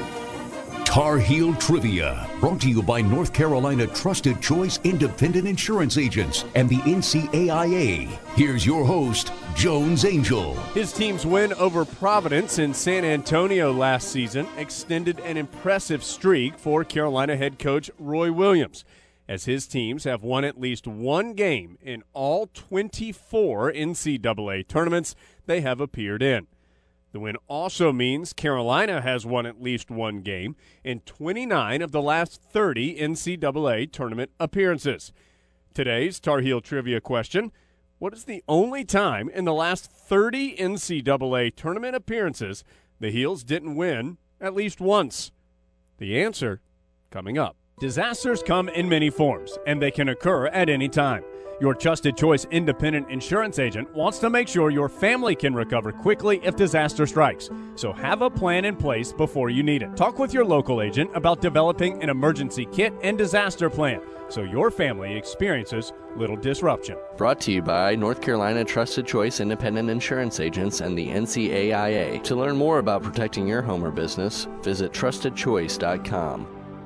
Tar Heel Trivia, brought to you by North Carolina Trusted Choice Independent Insurance Agents and the NCAIA. Here's your host, Jones Angel. His team's win over Providence in San Antonio last season extended an impressive streak for Carolina head coach Roy Williams, as his teams have won at least one game in all 24 NCAA tournaments they have appeared in. The win also means Carolina has won at least one game in 29 of the last 30 NCAA tournament appearances. Today's Tar Heel Trivia question: what is the only time in the last 30 NCAA tournament appearances the Heels didn't win at least once? The answer coming up. Disasters come in many forms, and they can occur at any time. Your trusted choice independent insurance agent wants to make sure your family can recover quickly if disaster strikes. So have a plan in place before you need it. Talk with your local agent about developing an emergency kit and disaster plan so your family experiences little disruption. Brought to you by North Carolina Trusted Choice Independent Insurance Agents and the NCAIA. To learn more about protecting your home or business, visit trustedchoice.com.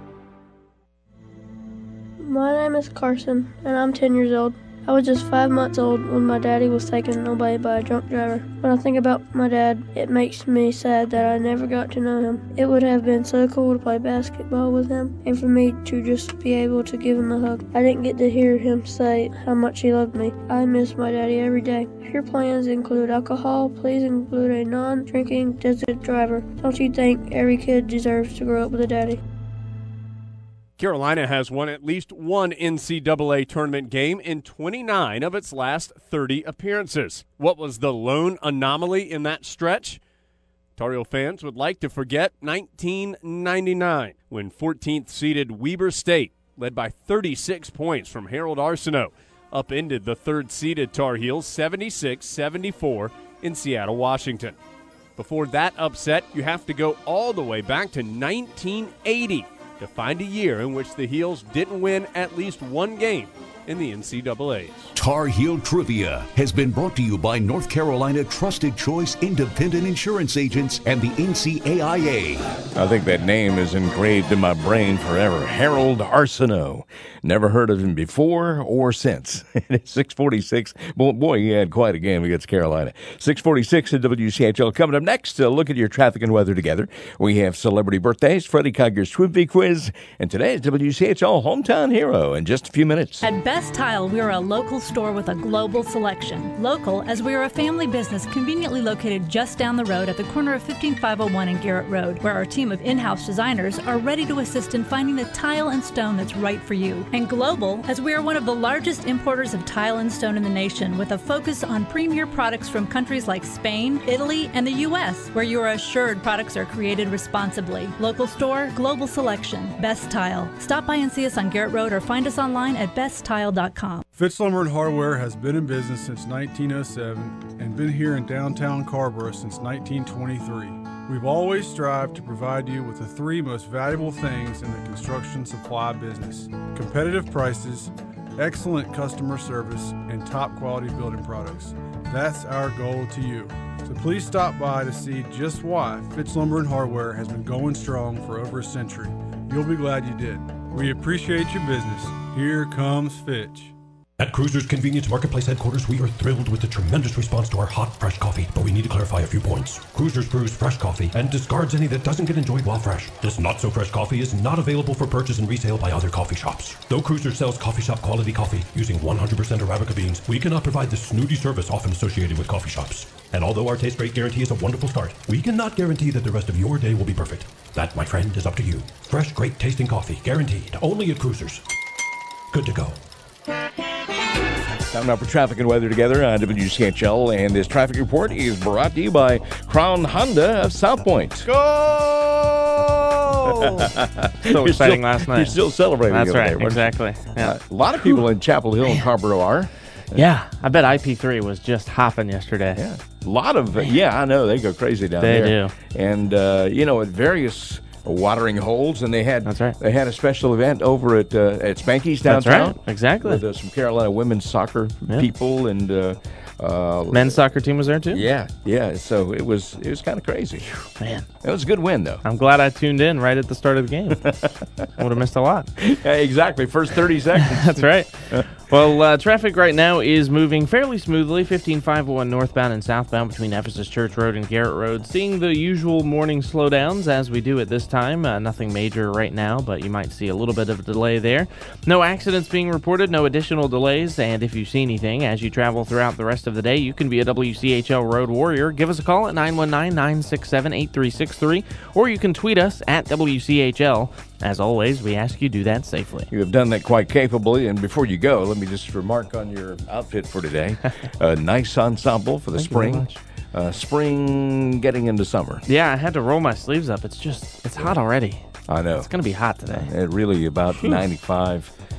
My name is Carson, and I'm 10 years old. I was just 5 months old when my daddy was taken away by a drunk driver. When I think about my dad, it makes me sad that I never got to know him. It would have been so cool to play basketball with him, and for me to just be able to give him a hug. I didn't get to hear him say how much he loved me. I miss my daddy every day. If your plans include alcohol, please include a non-drinking designated driver. Don't you think every kid deserves to grow up with a daddy? Carolina has won at least one NCAA tournament game in 29 of its last 30 appearances. What was the lone anomaly in that stretch? Tar Heel fans would like to forget 1999, when 14th-seeded Weber State, led by 36 points from Harold Arsenault, upended the third-seeded Tar Heels 76-74 in Seattle, Washington. Before that upset, you have to go all the way back to 1980 to find a year in which the Heels didn't win at least one game in the NCAAs. Tar Heel Trivia has been brought to you by North Carolina Trusted Choice Independent Insurance Agents and the NCAIA. I think that name is engraved in my brain forever. Harold Arsenault. Never heard of him before or since. It's 6:46. Boy, he had quite a game against Carolina. 6:46 at WCHL. Coming up next, a look at your traffic and weather together. We have celebrity birthdays, Freddie Kiger's Trivia Quiz, and today's WCHL Hometown Hero in just a few minutes. At Best Tile, we are a local store with a global selection. Local, as we are a family business conveniently located just down the road at the corner of 15501 and Garrett Road, where our team of in-house designers are ready to assist in finding the tile and stone that's right for you. And global, as we are one of the largest importers of tile and stone in the nation, with a focus on premier products from countries like Spain, Italy, and the U.S., where you are assured products are created responsibly. Local store, global selection, Best Tile. Stop by and see us on Garrett Road or find us online at besttile.com. Fitz Lumber and Hardware has been in business since 1907 and been here in downtown Carrboro since 1923. We've always strived to provide you with the three most valuable things in the construction supply business: competitive prices, excellent customer service, and top quality building products. That's our goal to you. So please stop by to see just why Fitz Lumber and Hardware has been going strong for over a century. You'll be glad you did. We appreciate your business. Here comes Fitch. At Cruiser's Convenience Marketplace headquarters, we are thrilled with the tremendous response to our hot, fresh coffee, but we need to clarify a few points. Cruiser's brews fresh coffee and discards any that doesn't get enjoyed while fresh. This not-so-fresh coffee is not available for purchase and resale by other coffee shops. Though Cruiser sells coffee shop quality coffee using 100% Arabica beans, we cannot provide the snooty service often associated with coffee shops. And although our Taste Great guarantee is a wonderful start, we cannot guarantee that the rest of your day will be perfect. That, my friend, is up to you. Fresh, great tasting coffee, guaranteed, only at Cruiser's. Good to go. Time now for traffic and weather together on WCHL, and this traffic report is brought to you by Crown Honda of South Point. Go! So exciting last night. You're still celebrating. That's right, there, exactly. Yeah. A lot of people in Chapel Hill and Carrboro are. Yeah, I bet IP3 was just hopping yesterday. Yeah, a lot of, I know, they go crazy down there. They do. And, at various watering holes, and they had They had a special event over at Spanky's downtown. That's right, exactly. With some Carolina women's soccer people and men's soccer team was there too. Yeah. So it was kind of crazy. Man, it was a good win though. I'm glad I tuned in right at the start of the game. I would have missed a lot. Yeah, exactly. First 30 seconds. That's right. Well, traffic right now is moving fairly smoothly, 15501 northbound and southbound between Ephesus Church Road and Garrett Road. Seeing the usual morning slowdowns as we do at this time. Nothing major right now, but you might see a little bit of a delay there. No accidents being reported, no additional delays, and if you see anything as you travel throughout the rest of the day, you can be a WCHL Road Warrior. Give us a call at 919-967-8363, or you can tweet us at WCHL. As always, we ask you do that safely. You have done that quite capably, and before you go, let me just remark on your outfit for today. A nice ensemble for the spring. Spring getting into summer. Yeah, I had to roll my sleeves up. It's hot already. I know. It's going to be hot today. It really about 95.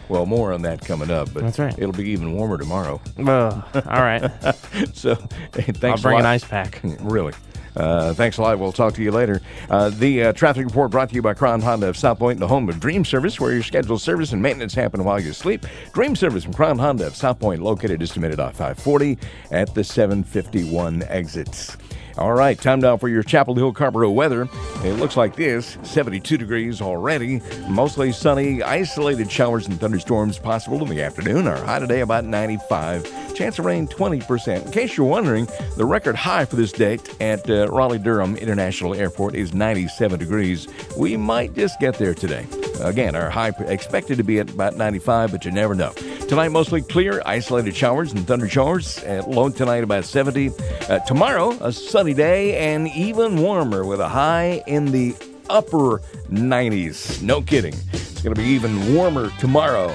Well, more on that coming up, but that's right. It'll be even warmer tomorrow. All right. So, hey, thanks I'll bring a lot. an ice pack. Really. Thanks a lot. We'll talk to you later. The traffic report brought to you by Crown Honda of South Point, the home of Dream Service, where your scheduled service and maintenance happen while you sleep. Dream Service from Crown Honda of South Point, located just a minute off 540 at the 751 exits. All right, time now for your Chapel Hill Carrboro weather. It looks like this, 72 degrees already, mostly sunny, isolated showers and thunderstorms possible in the afternoon. Our high today about 95, chance of rain 20%. In case you're wondering, the record high for this date at Raleigh-Durham International Airport is 97 degrees. We might just get there today. Again, our high expected to be at about 95, but you never know. Tonight, mostly clear, isolated showers and thunder showers. Low tonight about 70. Tomorrow, a sunny day and even warmer with a high in the upper 90s. No kidding. It's going to be even warmer tomorrow.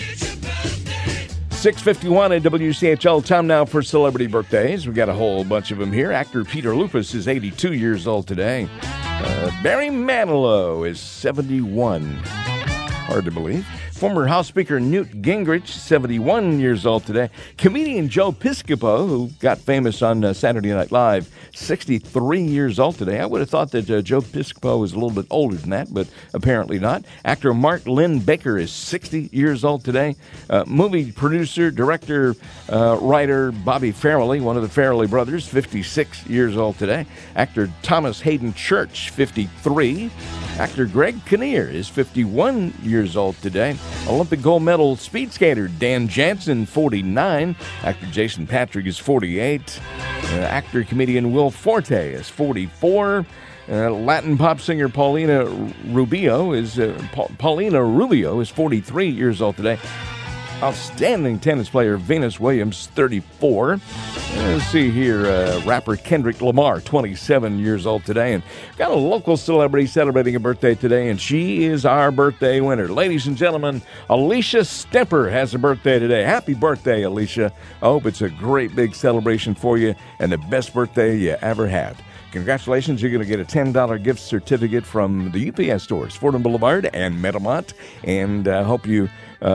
6:51 at WCHL. Time now for celebrity birthdays. We got a whole bunch of them here. Actor Peter Lupus is 82 years old today. Barry Manilow is 71. Hard to believe. Former House Speaker Newt Gingrich, 71 years old today. Comedian Joe Piscopo, who got famous on Saturday Night Live, 63 years old today. I would have thought that Joe Piscopo was a little bit older than that, but apparently not. Actor Mark Lynn Baker is 60 years old today. Movie producer, director, writer Bobby Farrelly, one of the Farrelly brothers, 56 years old today. Actor Thomas Hayden Church, 53. Actor Greg Kinnear is 51 years old today. Olympic gold medal speed skater Dan Jansen, 49. Actor Jason Patrick is 48. Actor-comedian Will Forte is 44. Latin pop singer Paulina Rubio is 43 years old today. Outstanding tennis player Venus Williams, 34. Let's see here, rapper Kendrick Lamar, 27 years old today. And got a local celebrity celebrating a birthday today, and she is our birthday winner. Ladies and gentlemen, Alicia Stemper has a birthday today. Happy birthday, Alicia. I hope it's a great big celebration for you and the best birthday you ever had. Congratulations, you're going to get a $10 gift certificate from the UPS stores, Fordham Boulevard and Meadowmont, and I hope you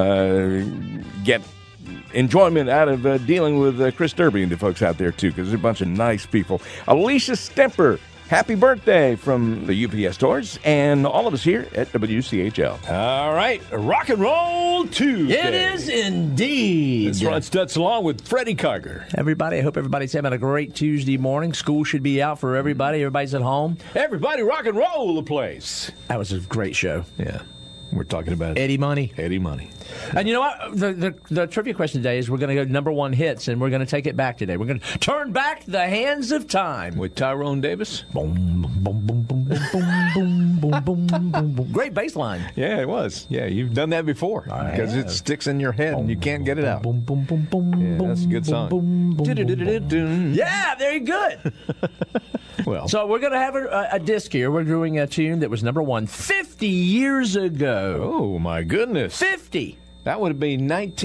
get enjoyment out of dealing with Chris Derby and the folks out there, too, because there's a bunch of nice people. Alicia Stemper, happy birthday from the UPS stores and all of us here at WCHL. All right, Rock and Roll Tuesday. It is indeed. It's Ron Stutz along with Freddie Carger. Everybody, I hope everybody's having a great Tuesday morning. School should be out for everybody. Everybody's at home. Everybody rock and roll the place. That was a great show. Yeah. We're talking about Eddie Money. Eddie Money. And you know what? The trivia question today is we're going to go number one hits, and we're going to take it back today. We're going to turn back the hands of time. With Tyrone Davis. Boom, boom, boom, boom, boom, boom, boom, boom, boom, boom. Great bass line. Yeah, it was. Yeah, you've done that before. Because it sticks in your head and you can't get it out. Boom, boom, boom, boom, yeah, that's a good song. Yeah, very good. Well, so we're going to have a disc here. We're doing a tune that was number one 50 years ago. Oh, my goodness. 50. That would have been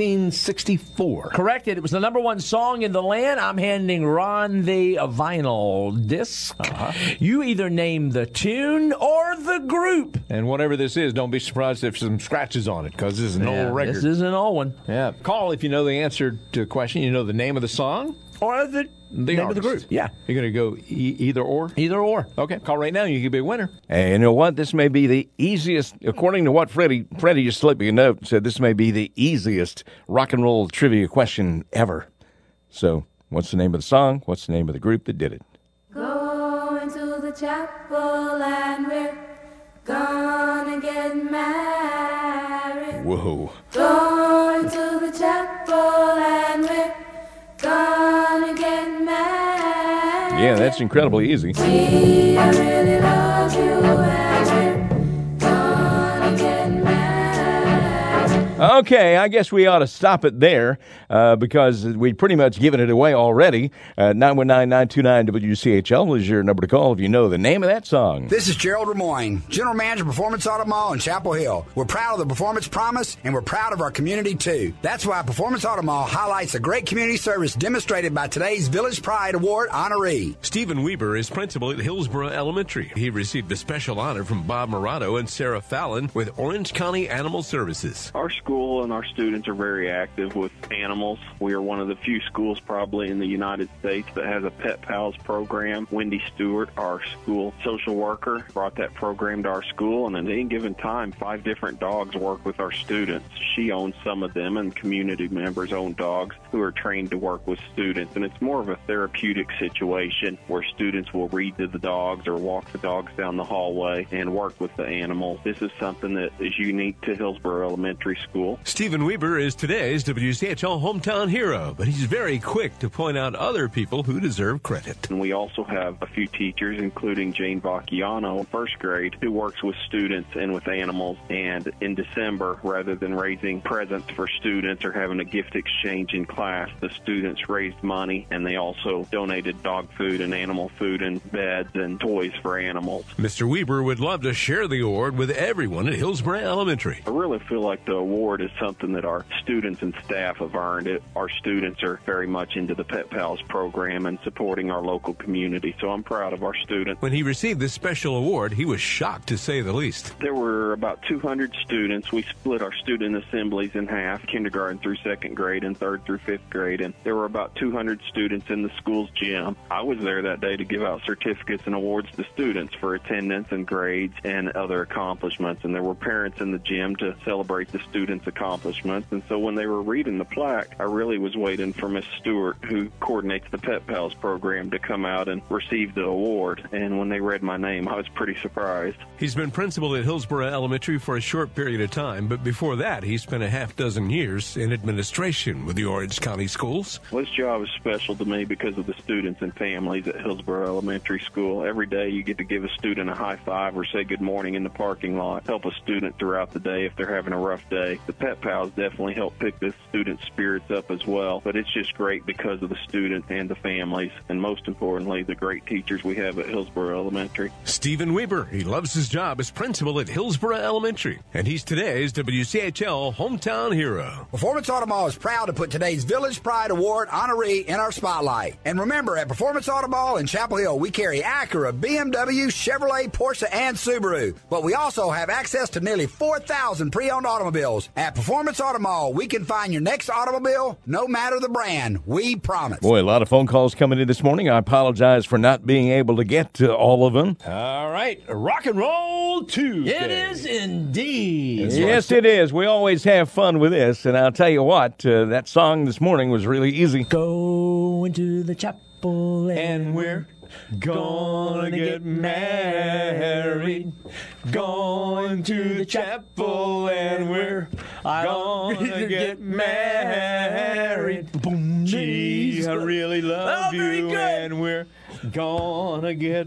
1964. Correct. It was the number one song in the land. I'm handing Ron the vinyl disc. You either name the tune or the group. And whatever this is, don't be surprised if some scratches on it, because this is an old record. This is an old one. Yeah. Call if you know the answer to a question. You know the name of the song. Or the name of the group. Yeah. You're going to go either or? Either or. Okay. Call right now. You could be a winner. And you know what? This may be the easiest, according to what Freddie just slipped me a note and said, this may be the easiest rock and roll trivia question ever. So, what's the name of the song? What's the name of the group that did it? Going to the chapel and we're gonna get married. Whoa. Going to the chapel and we're gonna get married. Yeah, that's incredibly easy. We really love you and we're gonna get married. Okay, I guess we ought to stop it there because we've pretty much given it away already. 919-929-WCHL is your number to call if you know the name of that song. This is Gerald Lemoyne, General Manager of Performance Auto Mall in Chapel Hill. We're proud of the Performance Promise, and we're proud of our community, too. That's why Performance Auto Mall highlights the great community service demonstrated by today's Village Pride Award honoree. Stephen Weber is principal at Hillsborough Elementary. He received the special honor from Bob Morado and Sarah Fallon with Orange County Animal Services. Our school and our students are very active with animals. We are one of the few schools probably in the United States that has a Pet Pals program. Wendy Stewart, our school social worker, brought that program to our school, and at any given time, 5 different dogs work with our students. She owns some of them, and community members own dogs who are trained to work with students, and it's more of a therapeutic situation where students will read to the dogs or walk the dogs down the hallway and work with the animals. This is something that is unique to Hillsborough Elementary School. Stephen Weber is today's WCHL hometown hero, but he's very quick to point out other people who deserve credit. And we also have a few teachers, including Jane Vacchiano, first grade, who works with students and with animals. And in December, rather than raising presents for students or having a gift exchange in class, the students raised money, and they also donated dog food and animal food and beds and toys for animals. Mr. Weber would love to share the award with everyone at Hillsborough Elementary. I really feel like the award is something that our students and staff have earned. Our students are very much into the Pet Pals program and supporting our local community, so I'm proud of our students. When he received this special award, he was shocked, to say the least. There were about 200 students. We split our student assemblies in half, kindergarten through 2nd grade and 3rd through 5th grade, and there were about 200 students in the school's gym. I was there that day to give out certificates and awards to students for attendance and grades and other accomplishments, and there were parents in the gym to celebrate the students' accomplishments. And so when they were reading the plaque, I really was waiting for Miss Stewart, who coordinates the Pet Pals program, to come out and receive the award. And when they read my name, I was pretty surprised. He's been principal at Hillsborough Elementary for a short period of time, but before that, he spent a half-dozen years in administration with the Orange County Schools. This job is special to me because of the students and families at Hillsborough Elementary School. Every day you get to give a student a high five or say good morning in the parking lot, help a student throughout the day if they're having a rough day. The Pet Pals definitely help pick the students' spirits up as well, but it's just great because of the students and the families, and most importantly, the great teachers we have at Hillsborough Elementary. Stephen Weber, he loves his job as principal at Hillsborough Elementary, and he's today's WCHL hometown hero. Performance Auto Mall is proud to put today's Village Pride Award honoree in our spotlight. And remember, at Performance Auto Mall in Chapel Hill, we carry Acura, BMW, Chevrolet, Porsche, and Subaru. But we also have access to nearly 4,000 pre-owned automobiles. At Performance Auto Mall, we can find your next automobile, no matter the brand. We promise. Boy, a lot of phone calls coming in this morning. I apologize for not being able to get to all of them. All right, Rock and Roll Tuesday. It is indeed. Yes, it is. We always have fun with this, and I'll tell you what, that song this morning was really easy. Go into the chapel and we're gonna get married. Going to the chapel and we're gonna get married. Boom, gee, I really love you, and we're gonna get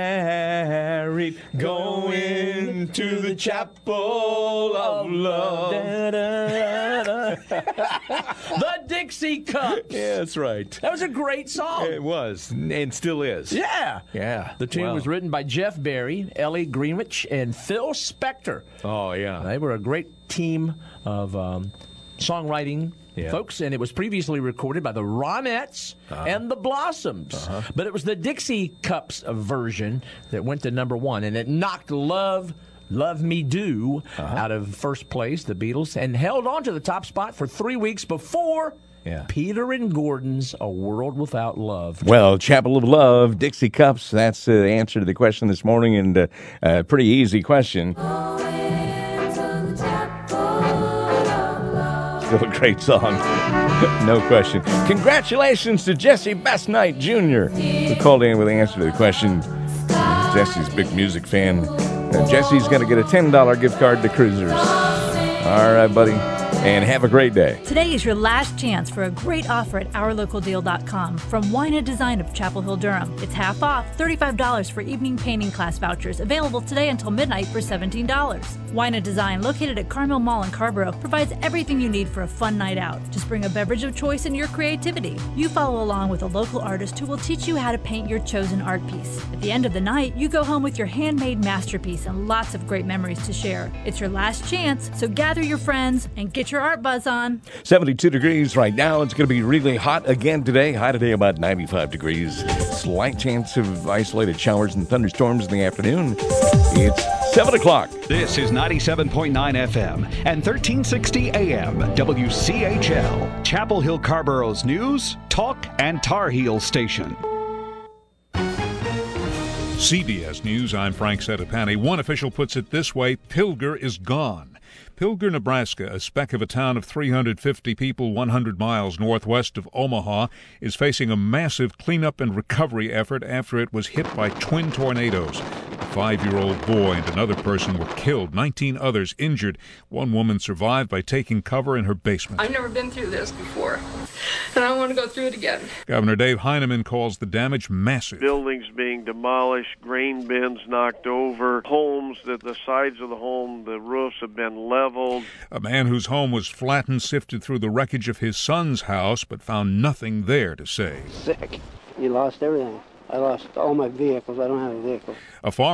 married. Going to the chapel of love. Da, da, da. The Dixie Cups. Yeah, that's right. That was a great song. It was, and still is. Yeah. Yeah. The tune was written by Jeff Berry, Ellie Greenwich, and Phil Spector. Oh, yeah. They were a great team of songwriting folks, and it was previously recorded by the Ronettes and the Blossoms. But it was the Dixie Cups version that went to number 1, and it knocked Love Me Do out of first place, the Beatles, and held on to the top spot for 3 weeks before Peter and Gordon's A World Without Love. Well, Chapel of Love, Dixie Cups, that's the answer to the question this morning, and a pretty easy question. Still a great song, no question. Congratulations to Jesse Bestnight Jr., who called in with the answer to the question. Jesse's a big music fan. Jesse's going to get a $10 gift card to Cruisers. All right, buddy. And have a great day. Today is your last chance for a great offer at OurLocalDeal.com from Wina Design of Chapel Hill, Durham. It's half off, $35 for evening painting class vouchers, available today until midnight for $17. Wina Design, located at Carmel Mall in Carborough, provides everything you need for a fun night out. Just bring a beverage of choice and your creativity. You follow along with a local artist who will teach you how to paint your chosen art piece. At the end of the night, you go home with your handmade masterpiece and lots of great memories to share. It's your last chance, so gather your friends and get your art buzz on. 72 degrees right now. It's going to be really hot again today. High today about 95 degrees. Slight chance of isolated showers and thunderstorms in the afternoon. It's 7 o'clock. This is 97.9 FM and 1360 AM WCHL, Chapel Hill Carborough's news, talk, and Tar Heel station. CBS News, I'm Frank Sedapani. One official puts it this way: Pilger is gone. Pilger, Nebraska, a speck of a town of 350 people 100 miles northwest of Omaha, is facing a massive cleanup and recovery effort after it was hit by twin tornadoes. A 5-year-old boy and another person were killed, 19 others injured. One woman survived by taking cover in her basement. I've never been through this before, and I want to go through it again. Governor Dave Heineman calls the damage massive. Buildings being demolished, grain bins knocked over, homes that the sides of the home, the roofs have been leveled. A man whose home was flattened sifted through the wreckage of his son's house, but found nothing there to save. Sick. You lost everything. I lost all my vehicles. I don't have a vehicle. A farmer